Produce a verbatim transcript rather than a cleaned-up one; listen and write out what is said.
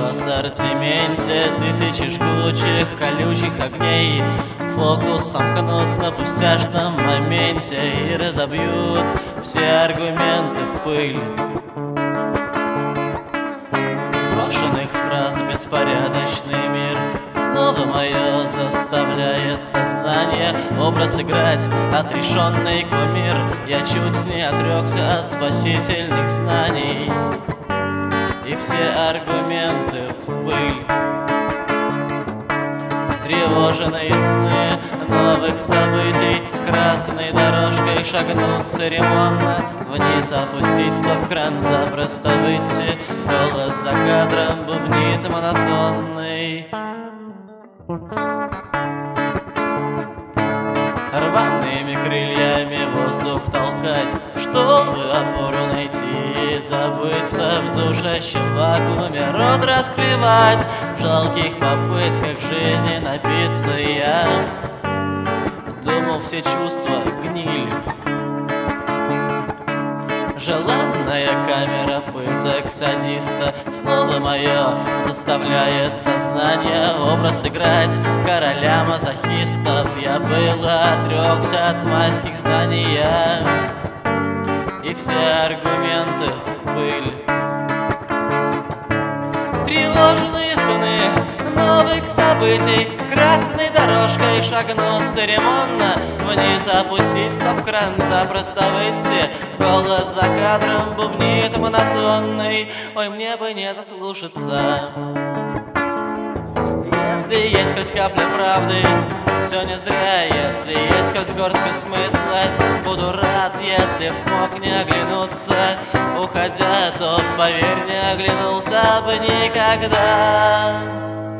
в ассортименте тысячи жгучих, колючих огней. Фокус сомкнут на пустяшном моменте и разобьют все аргументы в пыль. Сброшенных фраз беспорядочный мир снова мое заставляет сознание образ играть отрешенный кумир. Я чуть не отрекся от спасительных знаний, и все аргументы в пыль. Тревоженные сны новых событий красной дорожкой шагнут церемонно, вниз опуститься в кран, запросто выйти. Голос за кадром бубнит монотонный. Рваными крыльями воздух толкать, чтобы опору найти и забыться в душащем вакууме, рот раскрывать в жалких попытках жизни напиться. Я думал, все чувства гниль. Желанная камера пыток садиста снова мое заставляет сознание образ играть короля мазохистов. Я был отрекся от майских знаний, и все аргументы в пыль. Тревожные сны новых событий красной дорожкой шагнут церемонно, вниз опуститься в кран, запросто выйти. Голос за кадром бубнит монотонный. Ой, мне бы не заслушаться. Если есть хоть капля правды, все не зря. Если есть хоть горстка смысла, буду рад, если б мог не оглянуться. Уходя, то, поверь, не оглянулся бы никогда.